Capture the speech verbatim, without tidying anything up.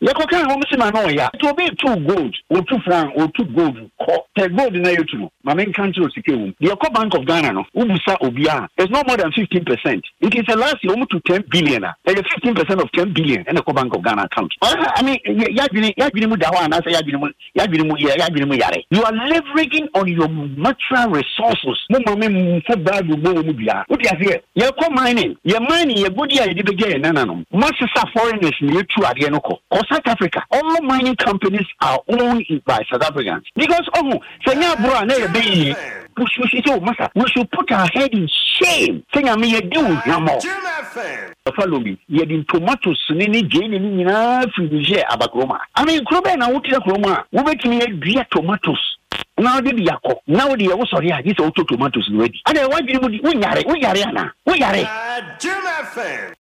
You can almost see my no ya. To be two gold or two franc or two gold. The gold in a two. My main country is secure. The Eco Bank of Ghana, no, Ubusa Obia, is no more than fifteen percent. It is a last year almost to ten billion. There is fifteen percent of ten billion in the Eco Bank of Ghana account. I mean, you are leveraging on your natural resources. You're mining, you're mining, you're good idea again. No, no, no. Most of foreigners near to Adianoco or South Africa. All mining companies are owned by South Africans. Because, oh, Senya Bra, baby, we should put our head in shame. Senya me, you do no more. Follow me. You did tomatoes, Nini, Jane, and enough to share Abakroma. I mean, Kroben, I would tell Kroma, we make me dear tomatoes. Now the Yako, now the also here, these auto tomatoes ready. And I want you to be, we are, we are, we are, we are.